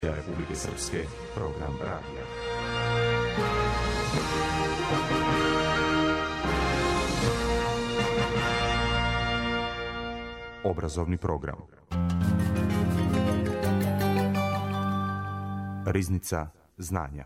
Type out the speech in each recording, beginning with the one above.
Republike Srpske, program radija. Obrazovni program. Riznica znanja.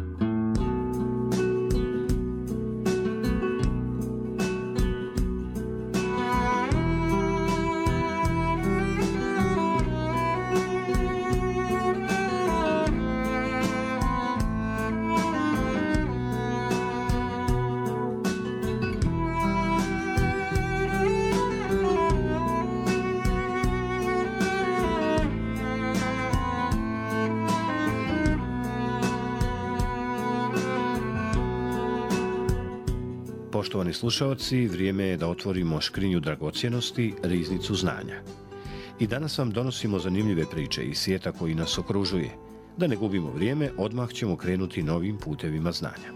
Poštovani slušaoci, vrijeme je da otvorimo škrinju dragocjenosti, riznicu znanja. I danas vam donosimo zanimljive priče iz svijeta koji nas okružuje. Da ne gubimo vrijeme, odmah ćemo krenuti novim putevima znanja.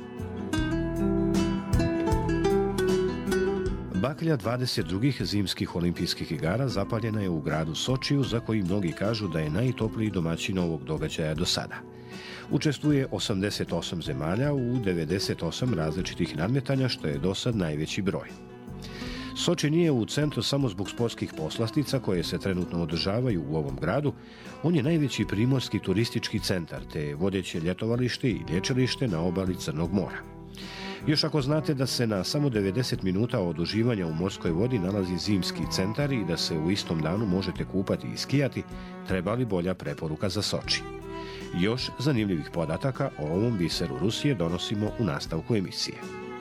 Baklja 22. zimskih olimpijskih igara zapaljena je u gradu Sočiju, za koji mnogi kažu da je najtopliji domaćin ovog događaja do sada. Učestvuje 88 zemalja u 98 različitih nadmetanja, što je do sad najveći broj. Soči nije u centru samo zbog sportskih poslastica koje se trenutno održavaju u ovom gradu. On je najveći primorski turistički centar, te vodeće ljetovalište i lječilište na obali Crnog mora. Još ako znate da se na samo 90 minuta od uživanja u morskoj vodi nalazi zimski centar i da se u istom danu možete kupati i skijati, treba li bolja preporuka za Soči? Još zanimljivih podataka o ovom biseru Rusije donosimo u nastavku emisije.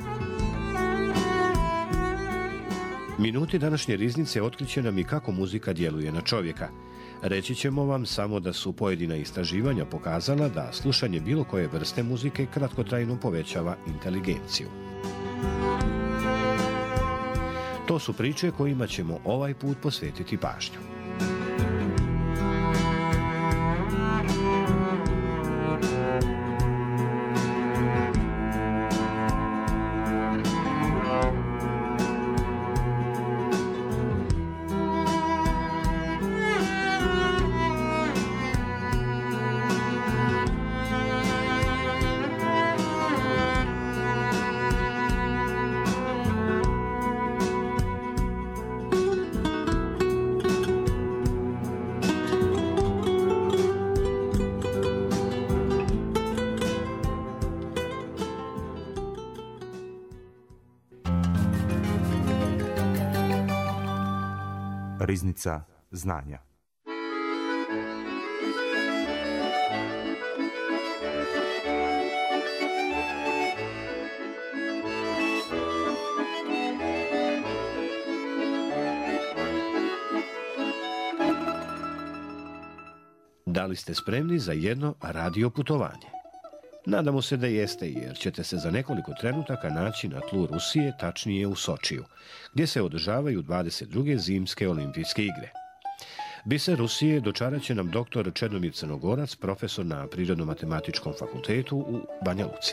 Minuti današnje riznice otkriće nam i kako muzika djeluje na čovjeka. Reći ćemo vam samo da su pojedina istraživanja pokazala da slušanje bilo koje vrste muzike kratkotrajno povećava inteligenciju. To su priče kojima ćemo ovaj put posvetiti pažnju. Riznica znanja. Da li ste spremni za jedno radio putovanje? Nadamo se da jeste, jer ćete se za nekoliko trenutaka naći na tlu Rusije, tačnije u Sočiju, gdje se održavaju 22. zimske olimpijske igre. Biser Rusije dočarat će nam dr. Čedomir Crnogorac, profesor na Prirodno-matematičkom fakultetu u Banja Luci.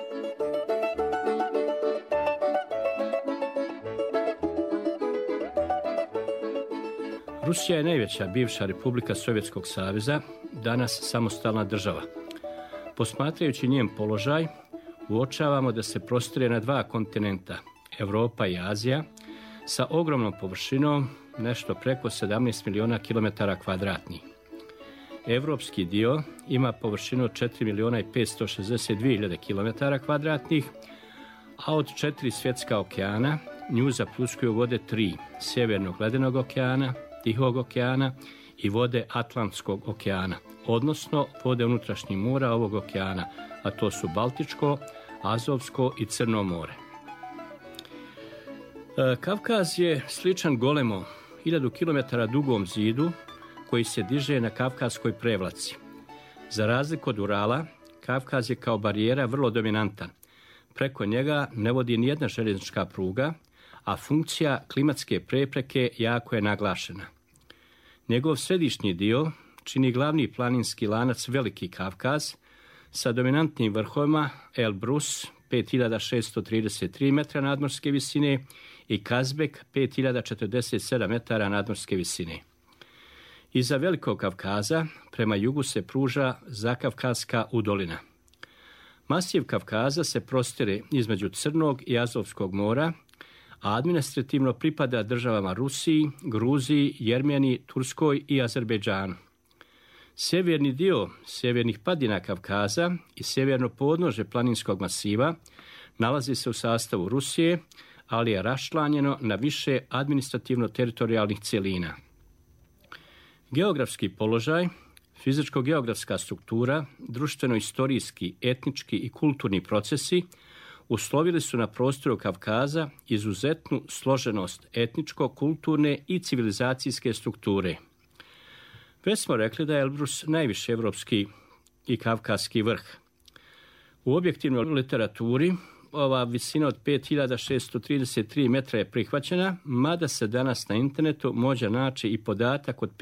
Rusija je najveća bivša republika Sovjetskog saveza, danas samostalna država. Posmatrajući njen položaj, uočavamo da se prostire na dva kontinenta, Europa i Azija, sa ogromnom površinom, nešto preko 17 miliona kilometara kvadratnih. Evropski dio ima površinu 4 miliona i 562 hiljade kilometara kvadratnih, a od 4 svjetska okeana nju zapljuskuju vode 3, Sjevernog ledenog okeana, Tihog okeana i vode Atlantskog okeana, odnosno vode unutrašnjih mora ovog okeana, a to su Baltičko, Azovsko i Crno more. Kavkaz je sličan golemo 1000 km dugom zidu koji se diže na Kavkazskoj prevlaci. Za razliku od Urala, Kavkaz je kao barijera vrlo dominantan. Preko njega ne vodi nijedna željeznička pruga, a funkcija klimatske prepreke jako je naglašena. Njegov središnji dio čini glavni planinski lanac Veliki Kavkaz sa dominantnim vrhovima Elbrus 5633 metra nadmorske visine i Kazbek 5047 metara nadmorske visine. Iza Velikog Kavkaza prema jugu se pruža Zakavkazska udolina. Masiv Kavkaza se prostire između Crnog i Azovskog mora, a administrativno pripada državama Rusiji, Gruziji, Jermeniji, Turskoj i Azerbejdžanu. Sjeverni dio sjevernih padina Kavkaza i sjeverno podnožje planinskog masiva nalazi se u sastavu Rusije, ali je raščlanjeno na više administrativno-teritorijalnih cjelina. Geografski položaj, fizičko-geografska struktura, društveno-istorijski, etnički i kulturni procesi uslovili su na prostoru Kavkaza izuzetnu složenost etničko-kulturne i civilizacijske strukture. Već smo rekli da je Elbrus najviše evropski i kavkaski vrh. U objektivnoj literaturi ova visina od 5633 metra je prihvaćena, mada se danas na internetu može naći i podatak od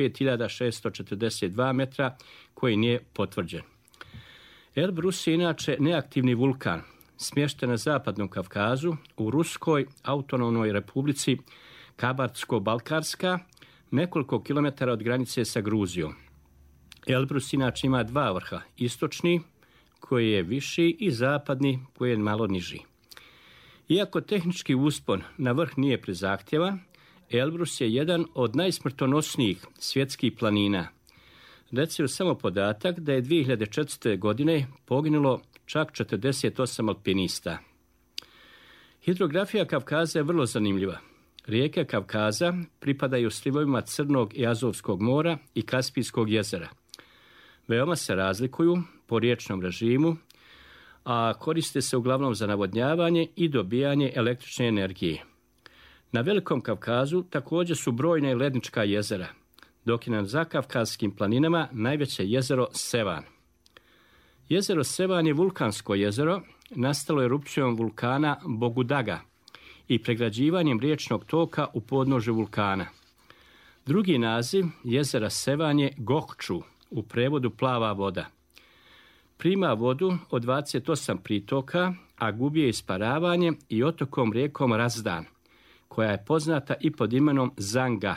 5642 metra koji nije potvrđen. Elbrus je inače neaktivni vulkan, smješten na zapadnom Kavkazu u Ruskoj autonomnoj republici Kabarsko-Balkarska, nekoliko kilometara od granice sa Gruzijom. Elbrus inače ima dva vrha, istočni koji je viši i zapadni koji je malo niži. Iako tehnički uspon na vrh nije prezahtjevan, Elbrus je jedan od najsmrtonosnijih svjetskih planina. Recimo samo podatak da je 2004. godine poginulo čak 48 alpinista. Hidrografija Kavkaza je vrlo zanimljiva. Rijeke Kavkaza pripadaju slivovima Crnog i Azovskog mora i Kaspijskog jezera. Veoma se razlikuju po riječnom režimu, a koriste se uglavnom za navodnjavanje i dobijanje električne energije. Na Velikom Kavkazu također su brojna i lednička jezera, dok je na zakavkazskim planinama najveće jezero Sevan. Jezero Sevan je vulkansko jezero, nastalo erupcijom vulkana Bogudaga i pregrađivanjem riječnog toka u podnožju vulkana. Drugi naziv jezera Sevan je Gokču, u prevodu plava voda. Prima vodu od 28 pritoka, a gubi je isparavanje i otokom rijekom Razdan, koja je poznata i pod imenom Zanga.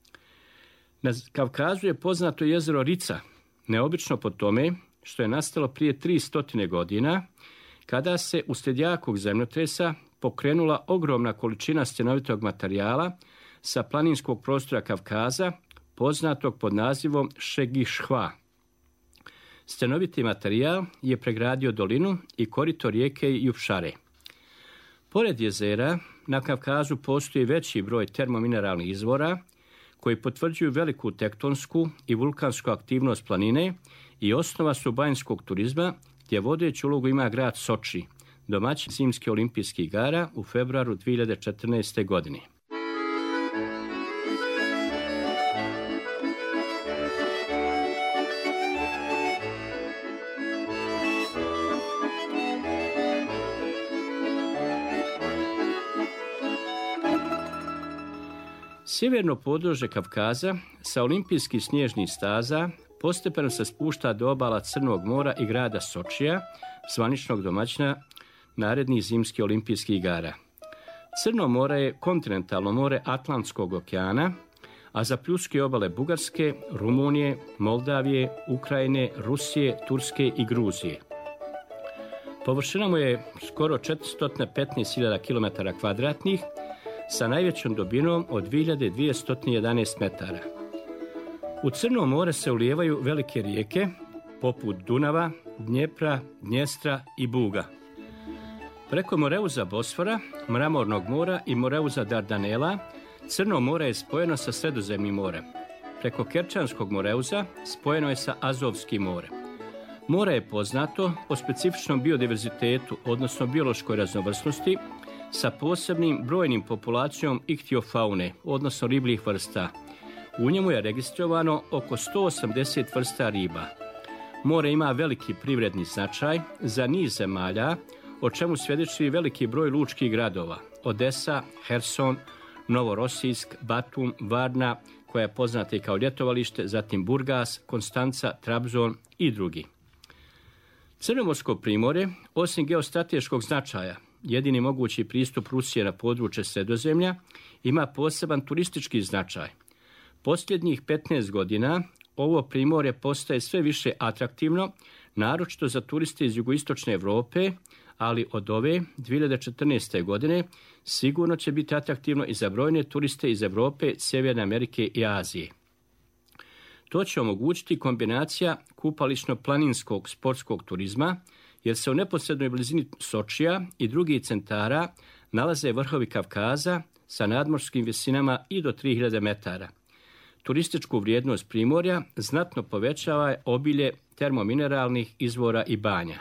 Na Kavkazu je poznato jezero Rica, neobično po tome što je nastalo prije 300 godina, kada se uslijed jakog zemljotresa pokrenula ogromna količina stjenovitog materijala sa planinskog prostora Kavkaza, poznatog pod nazivom Šegišhva. Stjenoviti materijal je pregradio dolinu i korito rijeke Jupšare. Pored jezera, na Kavkazu postoji veći broj termomineralnih izvora koji potvrđuju veliku tektonsku i vulkansku aktivnost planine i osnova su banjskog turizma, gdje vodeću ulogu ima grad Soči, domaćin zimskih olimpijskih igara u februaru 2014. godine. Sjeverno područje Kavkaza sa olimpijskih snježnih staza postepeno se spušta do obala Crnog mora i grada Sočija, zvaničnog domaćina narednih zimskih olimpijskih igara. Crno more je kontinentalno more Atlantskog okeana, a zapljuski obale Bugarske, Rumunije, Moldavije, Ukrajine, Rusije, Turske i Gruzije. Površina mu je skoro 415.000 km2, sa najvećom dubinom od 2211 metara. U Crno more se ulijevaju velike rijeke, poput Dunava, Dnjepra, Dnjestra i Buga. Preko Moreuza Bosfora, Mramornog mora i Moreuza Dardanela, Crno more je spojeno sa Sredozemnim morem. Preko Kerčanskog Moreuza spojeno je sa Azovskim morem. More je poznato po specifičnom biodiverzitetu, odnosno biološkoj raznovrsnosti, sa posebnim brojnim populacijom ihtiofaune, odnosno ribljih vrsta. U njemu je registrovano oko 180 vrsta riba. More ima veliki privredni značaj za niz zemalja, o čemu svjedoči veliki broj lučkih gradova: Odesa, Herson, Novorosijsk, Batum, Varna, koja je poznata i kao ljetovalište, zatim Burgas, Konstanca, Trabzon i drugi. Crnomorsko primorje, osim geostrateškog značaja, jedini mogući pristup Rusije na područje Sredozemlja, ima poseban turistički značaj. Posljednjih 15 godina ovo primorje postaje sve više atraktivno, naročito za turiste iz jugoistočne Europe, ali od ove 2014. godine sigurno će biti atraktivno i za brojne turiste iz Europe, Sjeverne Amerike i Azije. To će omogućiti kombinacija kupališno-planinskog sportskog turizma, jer se u neposrednoj blizini Sočija i drugih centara nalaze vrhovi Kavkaza sa nadmorskim visinama i do 3000 metara. Turističku vrijednost primorja znatno povećava obilje termomineralnih izvora i banja.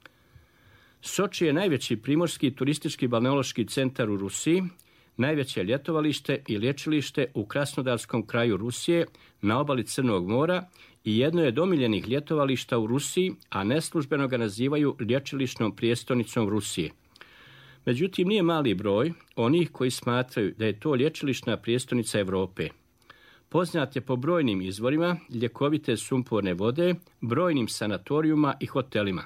Soči je najveći primorski turistički balneološki centar u Rusiji, najveće ljetovalište i lječilište u Krasnodarskom kraju Rusije na obali Crnog mora i jedno je od omiljenih ljetovališta u Rusiji, a neslužbeno ga nazivaju lječilišnom prijestolnicom Rusije. Međutim, nije mali broj onih koji smatraju da je to lječilišna prijestolnica Europe. Poznat je po brojnim izvorima ljekovite sumporne vode, brojnim sanatorijuma i hotelima.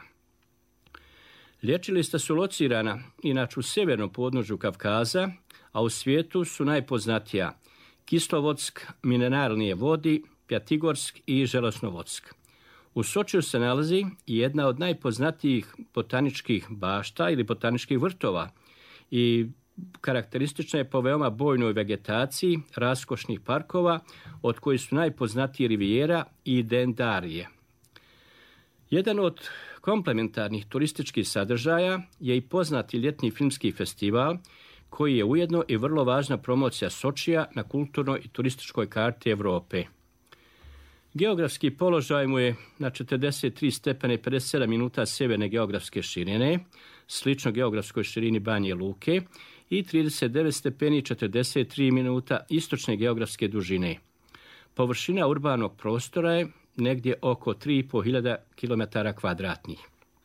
Lječilišta su locirana inače u sjevernom podnožju Kavkaza, a u svijetu su najpoznatija Kislovodsk, mineralnije vodi, Pjatigorsk i Železnovodsk. U Sočiju se nalazi jedna od najpoznatijih botaničkih bašta ili botaničkih vrtova i karakteristična je po veoma bojnoj vegetaciji, raskošnih parkova, od kojih su najpoznatiji Rivijera i Dendarije. Jedan od komplementarnih turističkih sadržaja je i poznati ljetni filmski festival, koji je ujedno i vrlo važna promocija Sočija na kulturnoj i turističkoj karti Europe. Geografski položaj mu je na 43 stepene i 57 minuta sjeverne geografske širine, slično geografskoj širini Banje Luke, i 39 stepeni i 43 minuta istočne geografske dužine. Površina urbanog prostora je negdje oko 3.500 km2.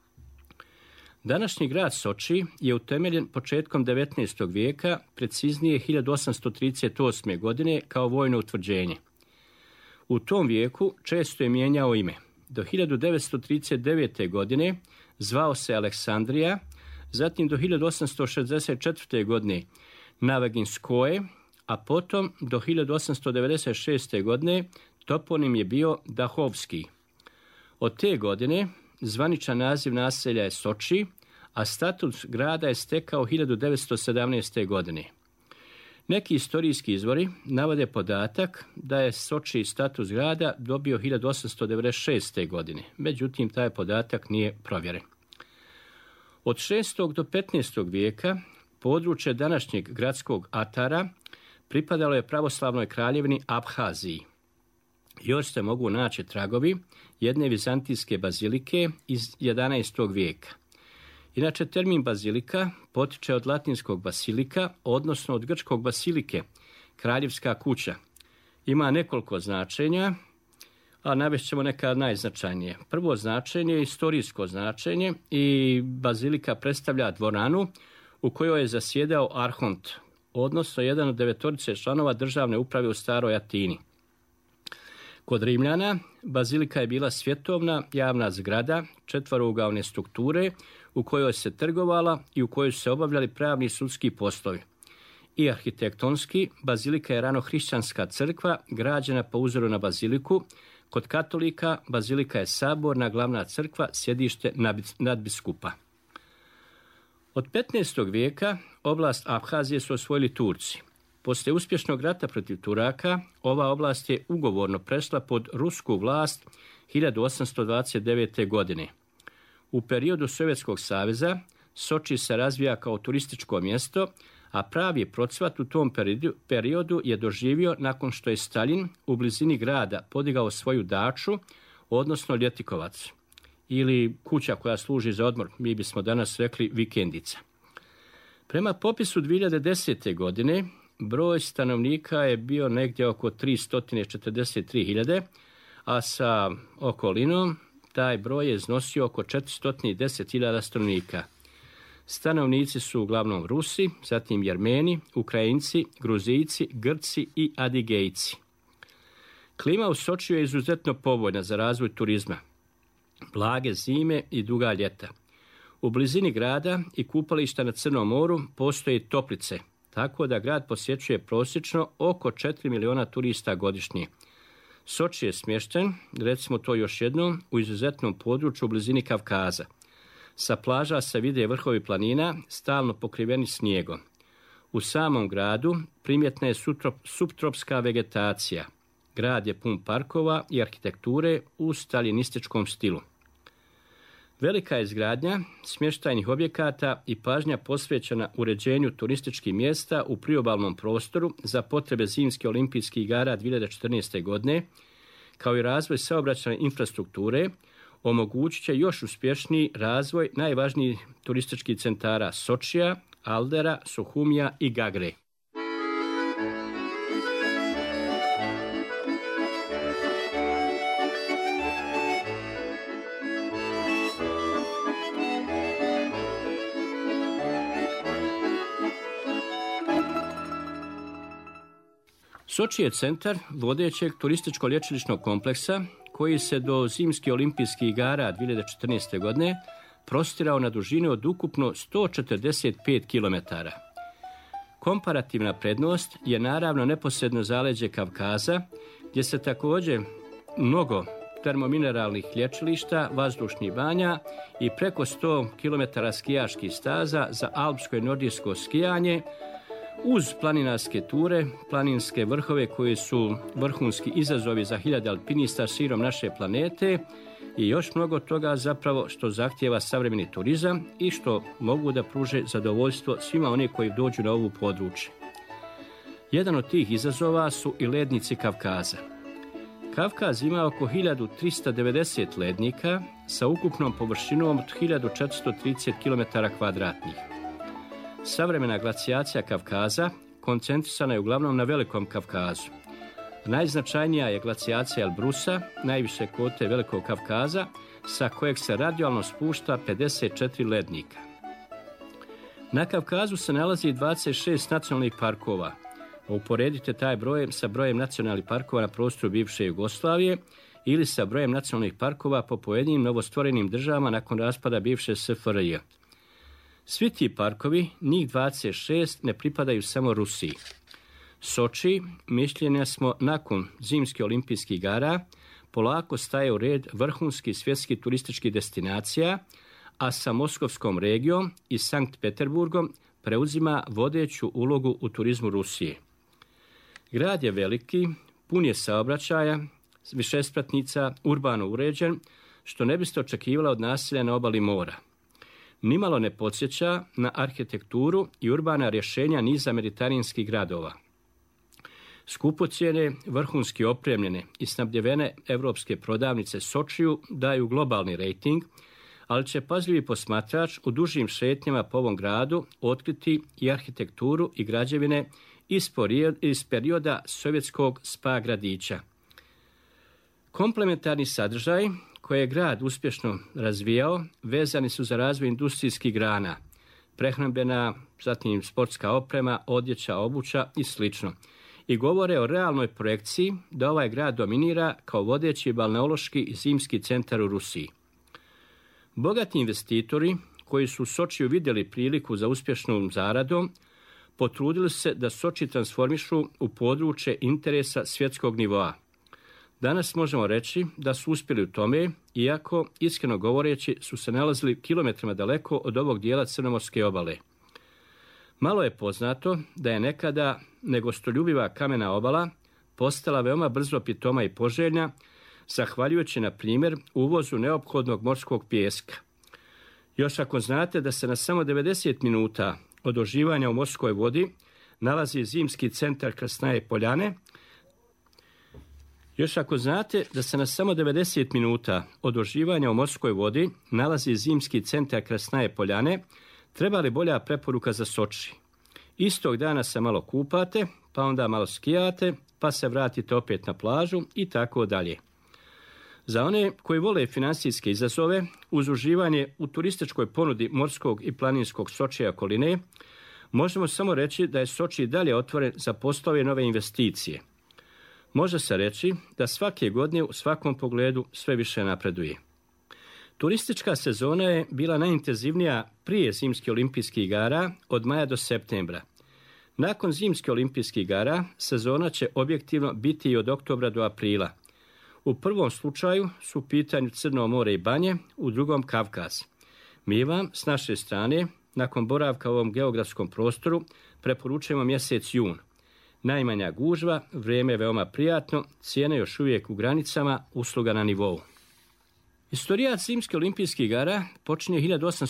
Današnji grad Soči je utemeljen početkom 19. vijeka, preciznije 1838. godine kao vojno utvrđenje. U tom vijeku često je mijenjao ime. Do 1939. godine zvao se Aleksandrija, zatim do 1864. godine Navaginskoje, a potom do 1896. godine toponim je bio Dahovski. Od te godine zvaničan naziv naselja je Soči, a status grada je stekao 1917. godine. Neki istorijski izvori navode podatak da je Soči status grada dobio 1896. godine, međutim taj podatak nije provjeren. Od 6. do 15. vijeka područje današnjeg gradskog atara pripadalo je pravoslavnoj kraljevini Abhaziji. Još se mogu naći tragovi jedne vizantijske bazilike iz 11. vijeka. Inače, termin bazilika potiče od latinskog basilika, odnosno od grčkog basilike, kraljevska kuća. Ima nekoliko značenja, a navest ćemo neka najznačajnije. Prvo značenje je istorijsko značenje i bazilika predstavlja dvoranu u kojoj je zasjedao arhont, odnosno jedan od 9 članova državne uprave u staroj Atini. Kod Rimljana bazilika je bila svjetovna javna zgrada četverougaone strukture u kojoj se trgovala i u kojoj su se obavljali pravni i sudski poslovi. I arhitektonski, bazilika je ranohrišćanska crkva građena po uzoru na baziliku. Kod katolika bazilika je saborna glavna crkva, sjedište nadbiskupa. Od 15. vijeka oblast Abhazije su osvojili Turci. Poslije uspješnog rata protiv Turaka, ova oblast je ugovorno prešla pod rusku vlast 1829. godine. U periodu Sovjetskog saveza Soči se razvija kao turističko mjesto, a pravi procvat u tom periodu je doživio nakon što je Staljin u blizini grada podigao svoju daču, odnosno ljetikovac, ili kuća koja služi za odmor, mi bismo danas rekli vikendica. Prema popisu 2010. godine, broj stanovnika je bio negdje oko 343.000, a sa okolinom taj broj je iznosio oko 410.000 stanovnika. Stanovnici su uglavnom Rusi, zatim Jermeni, Ukrajinci, Gruzijci, Grci i Adigejci. Klima u Sočiju je izuzetno povoljna za razvoj turizma. Blage zime i duga ljeta. U blizini grada i kupališta na Crnom moru postoje toplice, tako da grad posjećuje prosječno oko 4 miliona turista godišnje. Soči je smješten, recimo to još jednom, u izuzetnom području u blizini Kavkaza. Sa plaža se vide vrhovi planina, stalno pokriveni snijegom. U samom gradu primjetna je subtropska vegetacija. Grad je pun parkova i arhitekture u staljinističkom stilu. Velika je izgradnja smještajnih objekata i pažnja posvećena uređenju turističkih mjesta u priobalnom prostoru za potrebe zimskih olimpijskih igara 2014. godine, kao i razvoj saobraćajne infrastrukture, omogućit će još uspješniji razvoj najvažnijih turističkih centara Sočija, Aldera, Suhumija i Gagre. Soči je centar vodećeg turističko-lječilišnog kompleksa koji se do zimskih olimpijskih igara 2014. godine prostirao na dužinu od ukupno 145 km. Komparativna prednost je naravno neposredno zaleđe Kavkaza, gdje se također mnogo termomineralnih lječilišta, vazdušnih banja i preko 100 km skijaških staza za alpsko i nordijsko skijanje, uz planinarske ture, planinske vrhove koji su vrhunski izazovi za hiljade alpinista širom naše planete i još mnogo toga zapravo što zahtijeva savremeni turizam i što mogu da pruže zadovoljstvo svima oni koji dođu na ovu područje. Jedan od tih izazova su i lednici Kavkaza. Kavkaz ima oko 1390 lednika sa ukupnom površinom od 1430 km2. Savremena glacijacija Kavkaza koncentrisana je uglavnom na Velikom Kavkazu. Najznačajnija je glacijacija Elbrusa, najviše kote Velikog Kavkaza, sa kojeg se radijalno spušta 54 lednika. Na Kavkazu se nalazi 26 nacionalnih parkova. Uporedite taj broj sa brojem nacionalnih parkova na prostoru bivše Jugoslavije ili sa brojem nacionalnih parkova po pojedinim novostvorenim državama nakon raspada bivše SFRJ. Svi ti parkovi, njih 26, ne pripadaju samo Rusiji. Soči, mišljenja smo nakon zimskih olimpijskih igara, polako staje u red vrhunskih svjetskih turističkih destinacija, a sa Moskovskom regijom i Sankt Peterburgom preuzima vodeću ulogu u turizmu Rusije. Grad je veliki, pun je saobraćaja, višespratnica, urbano uređen, što ne biste očekivala od naselja na obali mora. Nimalo ne podsjeća na arhitekturu i urbana rješenja niza mediteranskih gradova. Skupocjene, vrhunski opremljene i snabdjevene evropske prodavnice Sočiju daju globalni rejting, ali će pažljivi posmatrač u dužim šetnjama po ovom gradu otkriti i arhitekturu i građevine iz perioda sovjetskog spa gradića. Komplementarni sadržaj koje je grad uspješno razvijao vezani su za razvoj industrijskih grana, prehrambena, zatim sportska oprema, odjeća, obuća i sl. I govore o realnoj projekciji da ovaj grad dominira kao vodeći balneološki i zimski centar u Rusiji. Bogati investitori koji su u Sočiju vidjeli priliku za uspješnom zaradom, potrudili se da Soči transformišu u područje interesa svjetskog nivoa. Danas možemo reći da su uspjeli u tome, iako, iskreno govoreći, su se nalazili kilometrima daleko od ovog dijela Crnomorske obale. Malo je poznato da je nekada negostoljubiva kamena obala postala veoma brzo pitoma i poželjna, zahvaljujući, na primjer, uvozu neophodnog morskog pijeska. Još ako znate da se na samo 90 minuta od oživanja u morskoj vodi nalazi zimski centar Krasnaje Poljane, treba li bolja preporuka za Soči? Istog dana se malo kupate, pa onda malo skijate, pa se vratite opet na plažu i tako dalje. Za one koji vole financijske izazove, uz uživanje u turističkoj ponudi morskog i planinskog Sočija i okoline, možemo samo reći da je Soči dalje otvoren za poslove nove investicije. Može se reći da svake godine u svakom pogledu sve više napreduje. Turistička sezona je bila najintenzivnija prije zimskih olimpijskih igara od maja do septembra. Nakon zimskih olimpijskih igara, sezona će objektivno biti i od oktobra do aprila. U prvom slučaju su u pitanju Crno more i Banje, u drugom Kavkaz. Mi vam, s naše strane, nakon boravka u ovom geografskom prostoru, preporučujemo mjesec jun. Najmanja gužva, vrijeme je veoma prijatno, cijene još uvijek u granicama, usluga na nivou. Istorijat zimskih olimpijskih igara počinje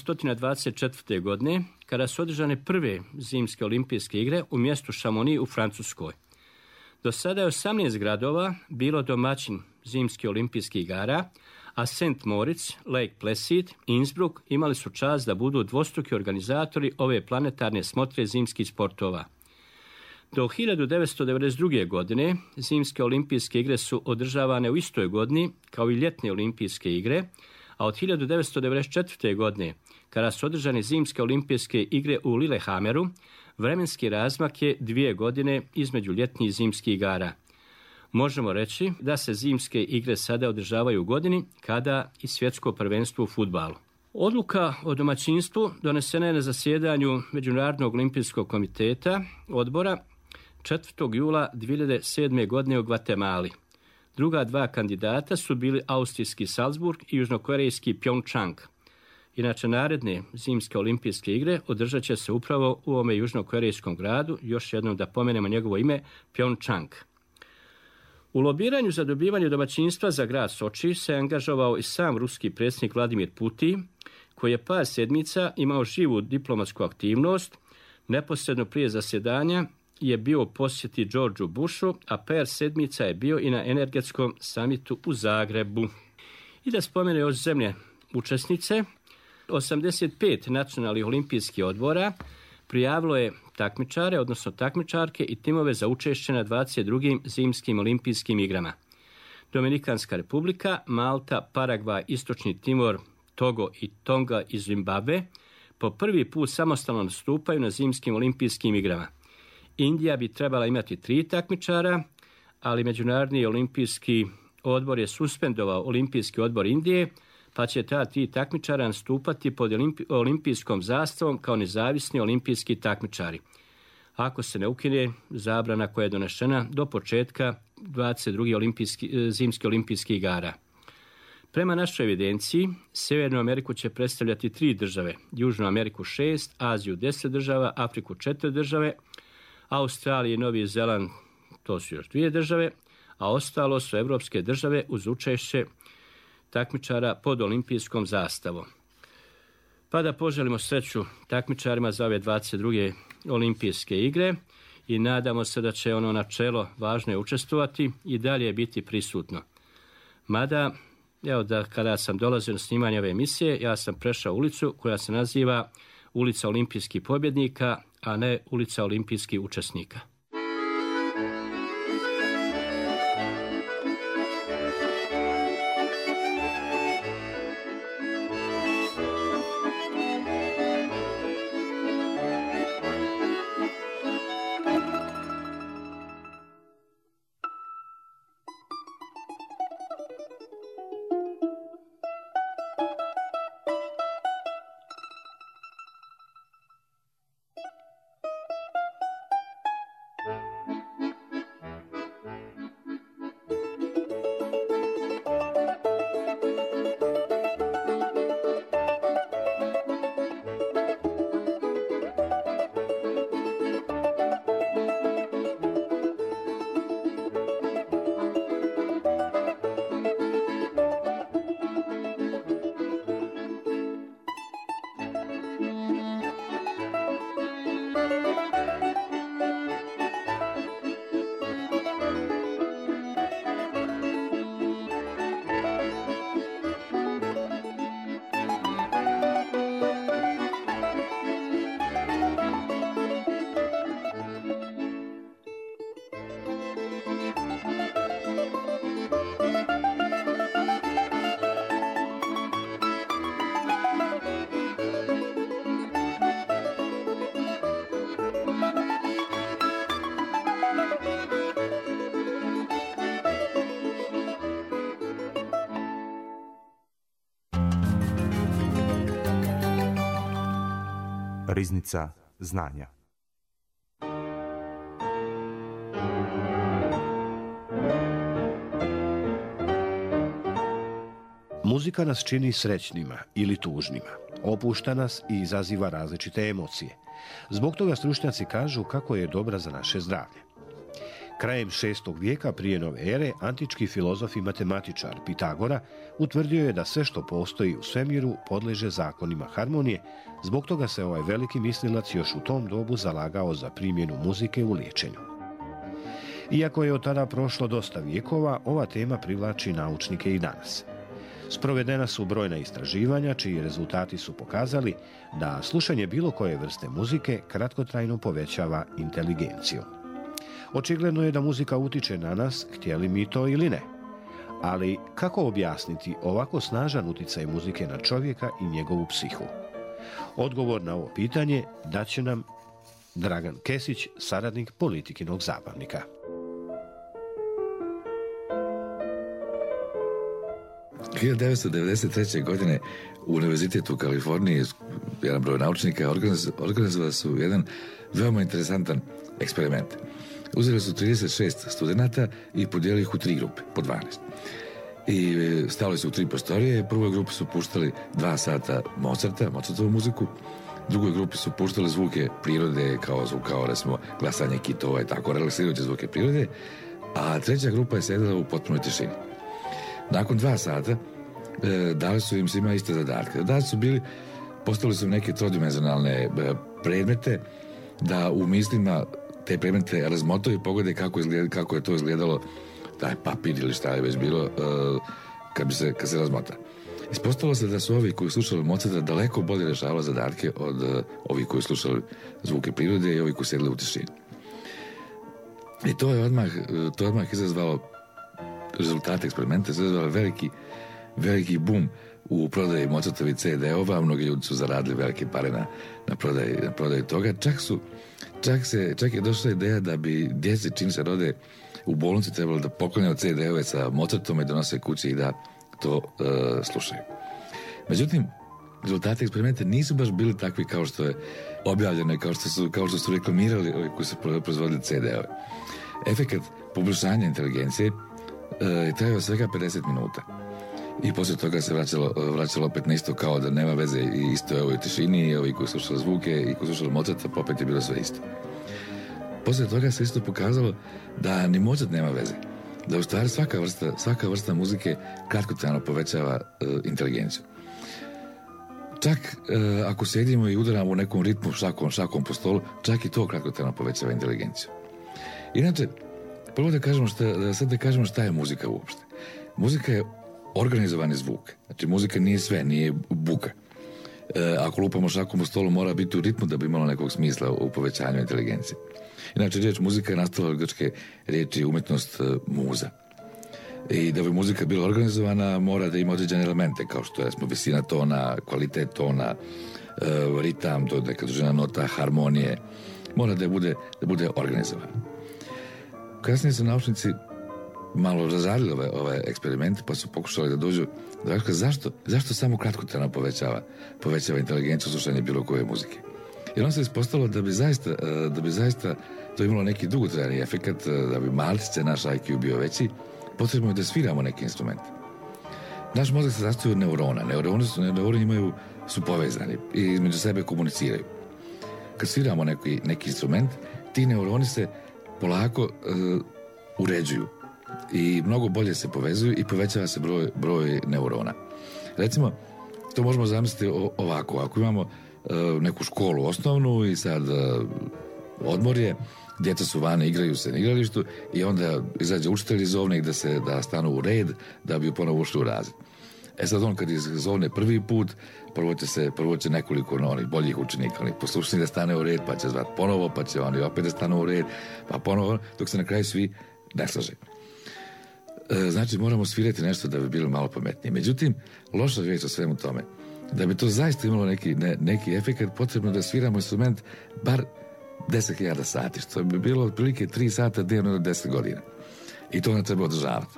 1824. godine, kada su održane prve zimske olimpijske igre u mjestu Chamonix u Francuskoj. Do sada je 18 gradova bilo domaćin zimskih olimpijskih igara, a St. Moritz, Lake Placid, Innsbruck imali su čast da budu dvostruki organizatori ove planetarne smotre zimskih sportova. Do 1992. godine zimske olimpijske igre su održavane u istoj godini kao i ljetne olimpijske igre, a od 1994. godine, kada su održane zimske olimpijske igre u Lillehammeru, vremenski razmak je 2 godine između ljetnih i zimskih igara. Možemo reći da se zimske igre sada održavaju u godini kada i svjetsko prvenstvo u fudbalu. Odluka o domaćinstvu donesena je na zasjedanju Međunarodnog olimpijskog komiteta odbora 4. jula 2007. godine u Gvatemali. Druga 2 kandidata su bili austrijski Salzburg i južnokorejski Pyeongchang. Inače, naredne zimske olimpijske igre održat će se upravo u ovome južnokorejskom gradu, još jednom da pomenemo njegovo ime, Pyeongchang. U lobiranju za dobivanje domaćinstva za grad Soči se angažovao i sam ruski predsjednik Vladimir Putin, koji je par sedmica imao živu diplomatsku aktivnost. Neposredno prije zasjedanja je bio u posjeti Georgeu Bushu, a par sedmica je bio i na energetskom samitu u Zagrebu. I da spomene još zemlje učesnice, 85 nacionalnih olimpijskih odbora prijavilo je takmičare, odnosno takmičarke i timove za učešće na 22. zimskim olimpijskim igrama. Dominikanska republika, Malta, Paragvaj, Istočni Timor, Togo i Tonga i Zimbabve po prvi put samostalno nastupaju na zimskim olimpijskim igrama. Indija bi trebala imati 3 takmičara, ali Međunarodni olimpijski odbor je suspendovao Olimpijski odbor Indije, pa će ta 3 takmičara nastupati pod olimpijskom zastavom kao nezavisni olimpijski takmičari. Ako se ne ukine zabrana koja je donešena do početka 22. zimskih olimpijskih igara. Prema našoj evidenciji, Sjevernu Ameriku će predstavljati 3 države, Južnu Ameriku 6, Aziju 10 država, Afriku 4 države, Australiju i Novi Zeland, to su još 2 države, a ostalo su evropske države uz učešće takmičara pod olimpijskom zastavom. Pa da poželimo sreću takmičarima za ove 22. olimpijske igre i nadamo se da će ono načelo važno je učestvovati i dalje biti prisutno. Mada, evo da kada sam dolazio na snimanje ove emisije, ja sam prešao ulicu koja se naziva Ulica olimpijskih pobjednika, a ne Ulica olimpijskih učesnika. Riznica znanja. Muzika nas čini srećnima ili tužnima, opušta nas i izaziva različite emocije. Zbog toga stručnjaci kažu kako je dobra za naše zdravlje. Krajem 6. vijeka prije nove ere, antički filozof i matematičar Pitagora utvrdio je da sve što postoji u svemiru podleže zakonima harmonije, zbog toga se ovaj veliki mislilac još u tom dobu zalagao za primjenu muzike u liječenju. Iako je od tada prošlo dosta vijekova, ova tema privlači naučnike i danas. Sprovedena su brojna istraživanja, čiji rezultati su pokazali da slušanje bilo koje vrste muzike kratkotrajno povećava inteligenciju. Očigledno je da muzika utiče na nas, htjeli mi to ili ne. Ali kako objasniti ovako snažan uticaj muzike na čovjeka i njegovu psihu? Odgovor na ovo pitanje daće nam Dragan Kesić, saradnik Politikinog zabavnika. U 1993. godine u Univerzitetu u Kaliforniji jedan broj naučnika organizovali su jedan veoma interesantan eksperiment. Uzeli su 36 studenata i podijelili ih u 3 grupe, po 12. I stali su u 3 prostorije. Prvoj grupi su puštali 2 sata Mozartovu muziku. Drugoj grupi su puštali zvuke prirode, kao recimo glasanje kitova i tako, relaksirajuće zvuke prirode. A treća grupa je sedela u potpunoj tišini. Nakon 2 sata dali su im svima iste zadatke. Zadatci su bili, postavili su neke trodimenzionalne predmete da u mislima te predmete razmotaju i pogode kako je to izgledalo, taj papir ili šta je već bilo, kad se razmota. Ispostavilo se da su ovi koji slušali Mozarta daleko bolje rješavali zadatke od ovih koji slušali zvuke prirode i ovi koji sedeli u tišini. I to je odmah izazvalo rezultate eksperimenta, izazvalo veliki boom u prodaji Mozartovih CD-ova. Mnogi ljudi su zaradili velike pare na prodaji toga. Čak je došla ideja da bi djeci čim se rode u bolnici trebalo da poklanjaju CD-ove sa Mozartom i donose kući i da to slušaju. Međutim, rezultati eksperimenta nisu baš bili takvi kao što je objavljeno i kao što su reklamirali ovi koji su proizvodili CD-ove. Efekat poboljšanja inteligencije je trajao svega 50 minuta. I poslije toga se vraćalo opet na isto, kao da nema veze, i isto je ovoj tišini, i ovi koji slušali zvuke i koji slušali Mozarta, opet je bilo sve isto. Poslije toga se isto pokazalo da ni Mozart nema veze. Da u stvari svaka vrsta muzike kratkotrajno povećava inteligenciju. Čak ako sjedimo i udaramo u nekom ritmu šakom po stolu, čak i to kratkotrajno povećava inteligenciju. Inače, prvo da kažemo šta je muzika uopšte. Muzika je organizovani zvuk. Znači, muzika nije sve, nije buka. Ako lupamo šakom po stolu, mora biti u ritmu da bi imalo nekog smisla u povećanju inteligencije. Inače, riječ muzika je nastala od grčke riječi umjetnost muza. I da bi muzika bila organizovana, mora da ima određene elemente, kao što je visina tona, kvalitet tona, ritam, to je neka dužina nota, harmonije. Mora da bude organizovana. Kasnije su naučnici malo razradili ove eksperimente, pa su pokušali da dođu zašto samo kratkotrajno povećava inteligenciju slušanja bilo koje muzike. Jer on se ispostavilo da bi zaista to imalo neki dugotrajni efekat, da bi malčice naš IQ bio veći, potrebno je da sviramo neki instrument. Naš mozak se sastoji od neurona. Neuroni su povezani i između sebe komuniciraju. Kad sviramo neki instrument, ti neuroni se polako uređuju i mnogo bolje se povezuju i povećava se broj neurona. Recimo, to možemo zamisliti ovako. Ako imamo neku školu osnovnu i sad odmorje, djeca su vane, igraju se na igralištu i onda izađe učitelj iz zovne da stanu u red da bi ponovo ušli u razred. Sad on kad izovne prvi put, prvo će nekoliko onih boljih učenika, onih poslušnih da stane u red, pa će zvat ponovo, pa će oni opet da stanu u red, pa ponovo, dok se na kraju svi ne slaže. Znači, moramo svirati nešto da bi bilo malo pametnije. Međutim, loša vijest o svemu tome. Da bi to zaista imalo neki efekt, potrebno da sviramo instrument bar 10.000 sati, što bi bilo otprilike 3 sata dnevno do 10 godina. I to ne treba održavati.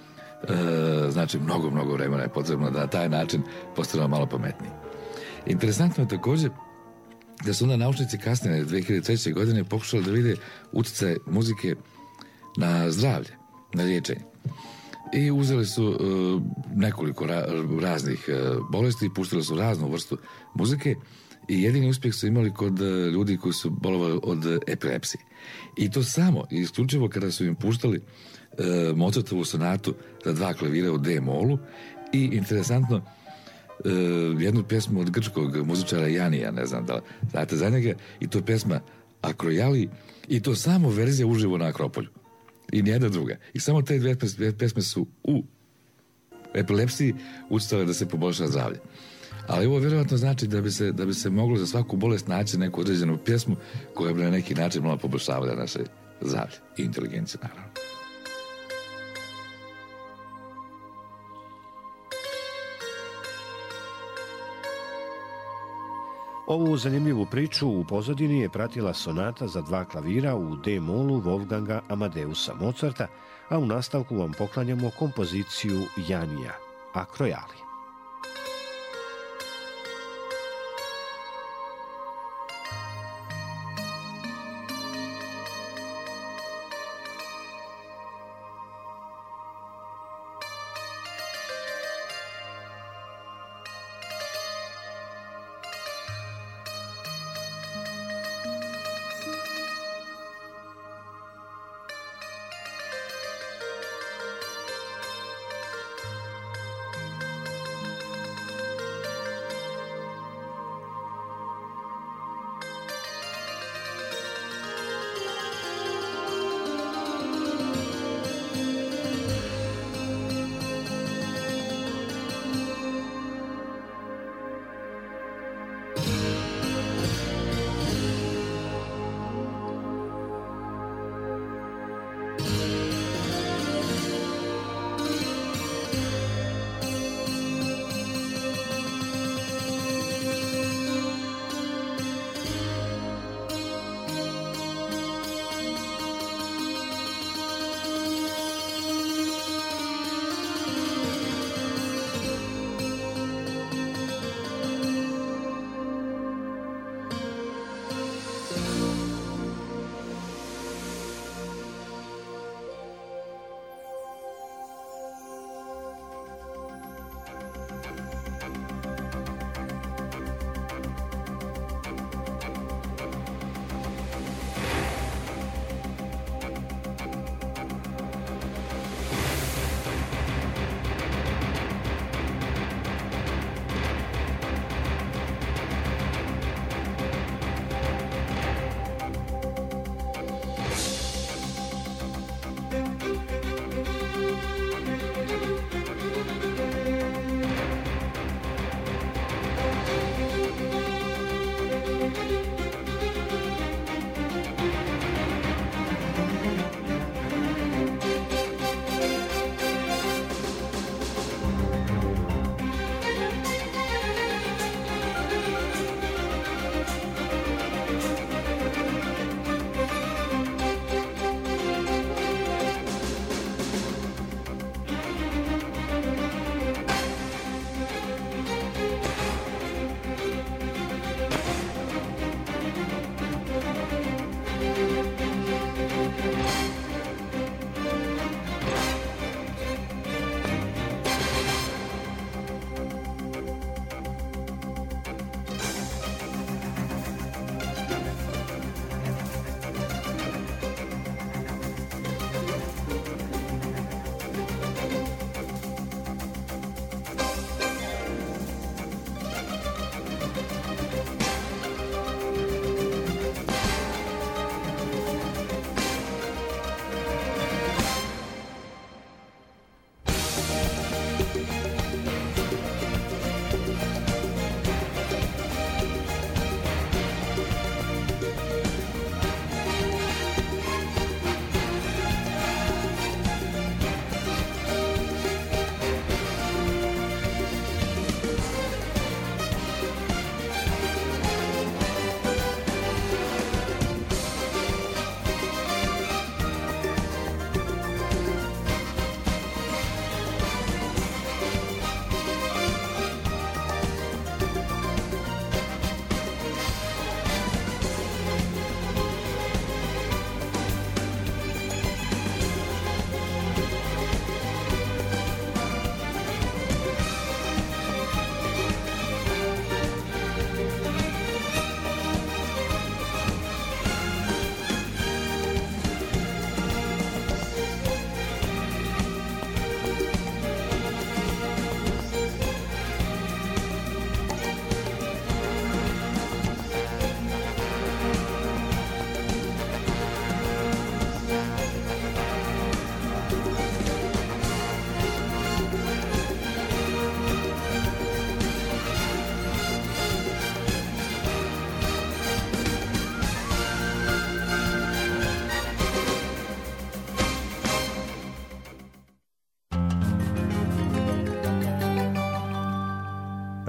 Znači, mnogo vremena je potrebno da na taj način postanemo malo pametniji. Interesantno je također da su onda naučnici kasnije, 2003. godine, pokušali da vide utjecaj muzike na zdravlje, na liječenje. i uzeli su nekoliko raznih bolesti i puštili su raznu vrstu muzike i jedini uspjeh su imali kod ljudi koji su bolovali od epilepsije. I to samo, isključivo kada su im puštali Mozartovu sonatu za 2 klavira u D-molu i interesantno jednu pjesmu od grčkog muzičara Janija, ne znam da znate za njega, i to pjesma Akrojali, i to samo verzija uživo na Akropolju. I nijedna druga. I samo te 2 pjesme su u epilepsiji učitale da se poboljša zdravlje. Ali ovo vjerojatno znači da bi se moglo za svaku bolest naći neku određenu pjesmu koja bi na neki način malo poboljšavala naše zdravlje i inteligenciju, naravno. Ovu zanimljivu priču u pozadini je pratila sonata za 2 klavira u D-molu Wolfganga Amadeusa Mozarta, a u nastavku vam poklanjamo kompoziciju Janija, Akrojali.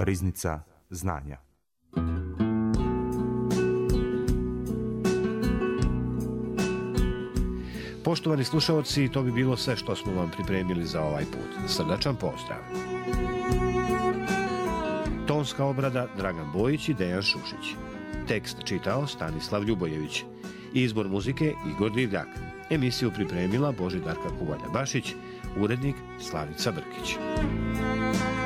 Riznica znanja. Poštovani slušalci, to bi bilo sve što smo vam pripremili za ovaj put. Srdačan pozdrav. Tonska obrada Dragan Bojić i Dejan Šušić. Tekst čitao Stanislav Ljubojević. Izbor muzike Igor Divljak. Emisiju pripremila Božidarka Kuvalja-Bašić, urednik Slavica Brkić.